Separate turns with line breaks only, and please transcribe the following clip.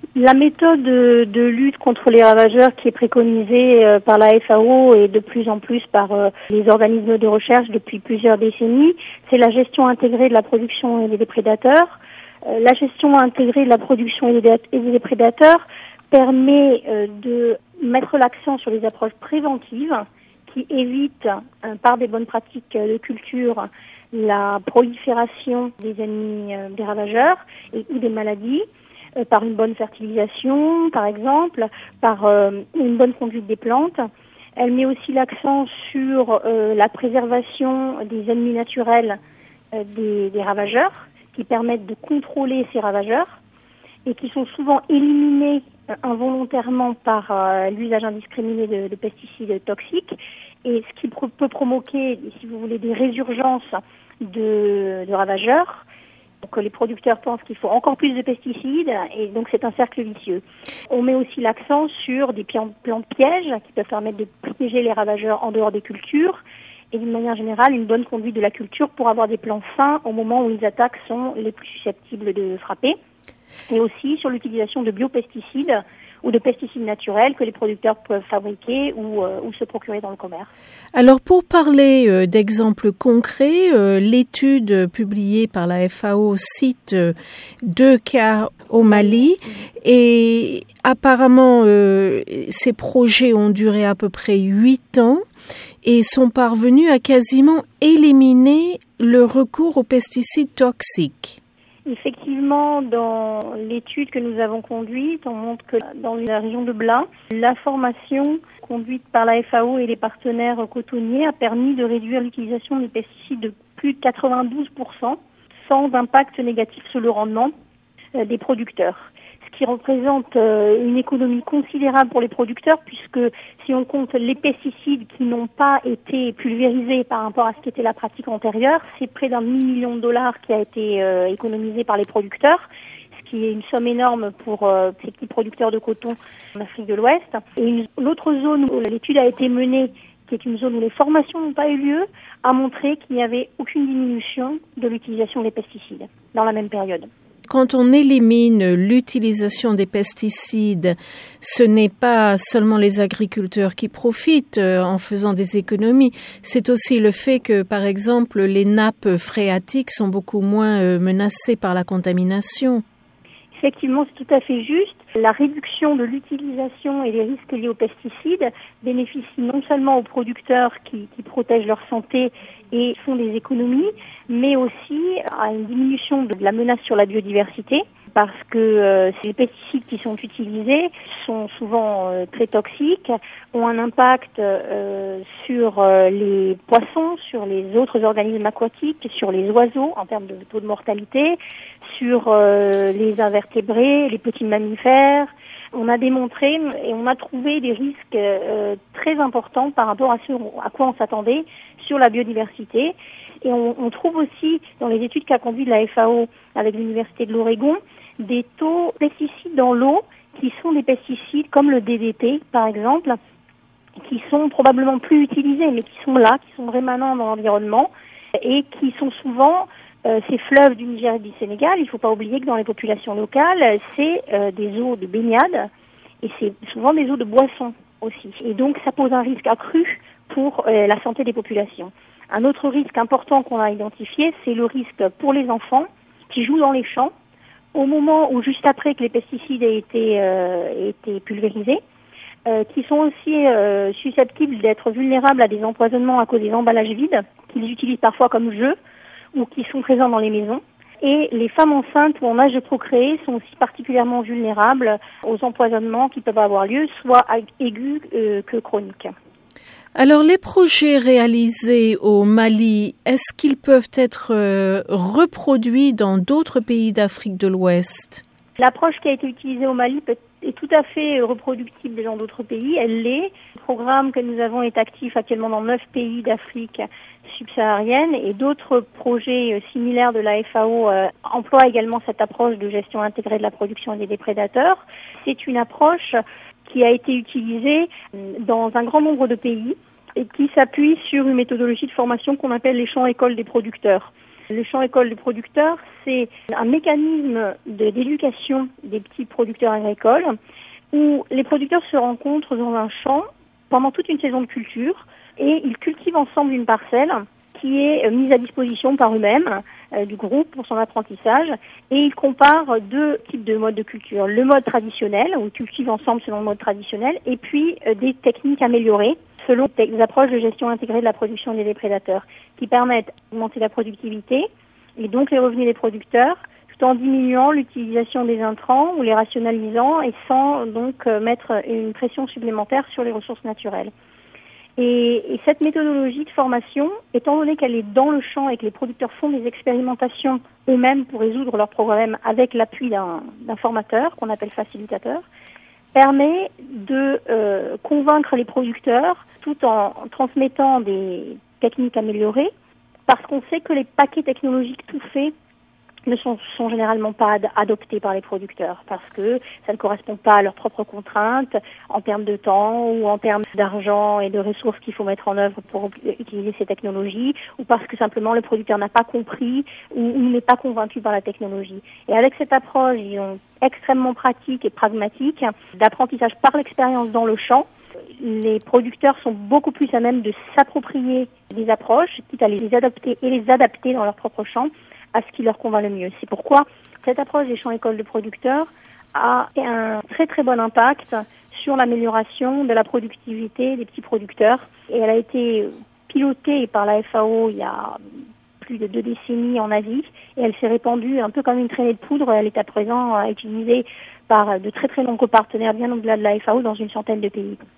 La méthode de lutte contre les ravageurs qui est préconisée par la FAO et de plus en plus par les organismes de recherche depuis plusieurs décennies, c'est la gestion intégrée de la production et des prédateurs. La gestion intégrée de la production et des prédateurs permet de mettre l'accent sur les approches préventives qui évitent, par des bonnes pratiques de culture, la prolifération des ennemis des ravageurs ou des maladies, par une bonne fertilisation, par exemple, par une bonne conduite des plantes. Elle met aussi l'accent sur la préservation des ennemis naturels des ravageurs, qui permettent de contrôler ces ravageurs et qui sont souvent éliminés involontairement par l'usage indiscriminé de pesticides toxiques, et ce qui peut provoquer, si vous voulez, des résurgences de ravageurs. Donc les producteurs pensent qu'il faut encore plus de pesticides et donc c'est un cercle vicieux. On met aussi l'accent sur des plantes pièges qui peuvent permettre de piéger les ravageurs en dehors des cultures et d'une manière générale une bonne conduite de la culture pour avoir des plants sains au moment où les attaques sont les plus susceptibles de frapper. Et aussi sur l'utilisation de biopesticides ou de pesticides naturels que les producteurs peuvent fabriquer ou se procurer dans le commerce.
Alors pour parler d'exemples concrets, l'étude publiée par la FAO cite 2 cas au Mali et apparemment ces projets ont duré à peu près 8 ans et sont parvenus à quasiment éliminer le recours aux pesticides toxiques.
Effectivement, dans l'étude que nous avons conduite, on montre que dans la région de Bla, la formation conduite par la FAO et les partenaires cotonniers a permis de réduire l'utilisation des pesticides de plus de 92% sans impact négatif sur le rendement des producteurs. Ce qui représente une économie considérable pour les producteurs puisque si on compte les pesticides qui n'ont pas été pulvérisés par rapport à ce qu'était la pratique antérieure, c'est près d'1 million de dollars qui a été économisé par les producteurs, ce qui est une somme énorme pour ces petits producteurs de coton en Afrique de l'Ouest. Et l'autre zone où l'étude a été menée, qui est une zone où les formations n'ont pas eu lieu, a montré qu'il n'y avait aucune diminution de l'utilisation des pesticides dans la même période.
Quand on élimine l'utilisation des pesticides, ce n'est pas seulement les agriculteurs qui profitent en faisant des économies, c'est aussi le fait que, par exemple, les nappes phréatiques sont beaucoup moins menacées par la contamination.
Effectivement, c'est tout à fait juste. La réduction de l'utilisation et des risques liés aux pesticides bénéficie non seulement aux producteurs qui protègent leur santé et font des économies, mais aussi à une diminution de la menace sur la biodiversité, parce que ces pesticides qui sont utilisés sont souvent très toxiques, ont un impact sur les poissons, sur les autres organismes aquatiques, sur les oiseaux en termes de taux de mortalité, sur les invertébrés, les petits mammifères. On a démontré et on a trouvé des risques très importants par rapport à ce à quoi on s'attendait sur la biodiversité. Et on trouve aussi, dans les études qu'a conduites la FAO avec l'Université de l'Oregon, des taux de pesticides dans l'eau qui sont des pesticides comme le DDT, par exemple, qui sont probablement plus utilisés, mais qui sont là, qui sont rémanents dans l'environnement et qui sont souvent ces fleuves du Niger et du Sénégal. Il ne faut pas oublier que dans les populations locales, c'est des eaux de baignade et c'est souvent des eaux de boisson aussi. Et donc, ça pose un risque accru pour la santé des populations. Un autre risque important qu'on a identifié, c'est le risque pour les enfants qui jouent dans les champs au moment où, juste après que les pesticides aient été pulvérisés, qui sont aussi susceptibles d'être vulnérables à des empoisonnements à cause des emballages vides, qu'ils utilisent parfois comme jeu ou qui sont présents dans les maisons. Et les femmes enceintes ou en âge de procréer sont aussi particulièrement vulnérables aux empoisonnements qui peuvent avoir lieu, soit aigus que chroniques.
Alors, les projets réalisés au Mali, est-ce qu'ils peuvent être reproduits dans d'autres pays d'Afrique de l'Ouest ?
L'approche qui a été utilisée au Mali est tout à fait reproductible dans d'autres pays. Elle l'est. Le programme que nous avons est actif actuellement dans 9 pays d'Afrique subsaharienne et d'autres projets similaires de la FAO emploient également cette approche de gestion intégrée de la production et des prédateurs. C'est une approche qui a été utilisée dans un grand nombre de pays et qui s'appuie sur une méthodologie de formation qu'on appelle les champs écoles des producteurs. Le champ école du producteur, c'est un mécanisme d'éducation des petits producteurs agricoles où les producteurs se rencontrent dans un champ pendant toute une saison de culture et ils cultivent ensemble une parcelle qui est mise à disposition par eux-mêmes du groupe pour son apprentissage et ils comparent deux types de modes de culture. Le mode traditionnel, où ils cultivent ensemble selon le mode traditionnel, et puis des techniques améliorées selon des approches de gestion intégrée de la production et des prédateurs qui permettent d'augmenter la productivité et donc les revenus des producteurs tout en diminuant l'utilisation des intrants ou les rationalisant et sans donc mettre une pression supplémentaire sur les ressources naturelles. Et cette méthodologie de formation, étant donné qu'elle est dans le champ et que les producteurs font des expérimentations eux-mêmes pour résoudre leurs problèmes avec l'appui d'un formateur qu'on appelle facilitateur, permet de convaincre les producteurs tout en transmettant des techniques améliorées parce qu'on sait que les paquets technologiques tout faits ne sont généralement pas adoptés par les producteurs parce que ça ne correspond pas à leurs propres contraintes en termes de temps ou en termes d'argent et de ressources qu'il faut mettre en œuvre pour utiliser ces technologies ou parce que simplement le producteur n'a pas compris ou n'est pas convaincu par la technologie. Et avec cette approche, disons, extrêmement pratique et pragmatique d'apprentissage par l'expérience dans le champ, les producteurs sont beaucoup plus à même de s'approprier des approches, quitte à les adopter et les adapter dans leur propre champ à ce qui leur convient le mieux. C'est pourquoi cette approche des champs écoles de producteurs a un très très bon impact sur l'amélioration de la productivité des petits producteurs. Et elle a été pilotée par la FAO il y a plus de 2 décennies en Asie et elle s'est répandue un peu comme une traînée de poudre. Elle est à présent utilisée par de très très nombreux partenaires bien au-delà de la FAO dans une centaine de pays.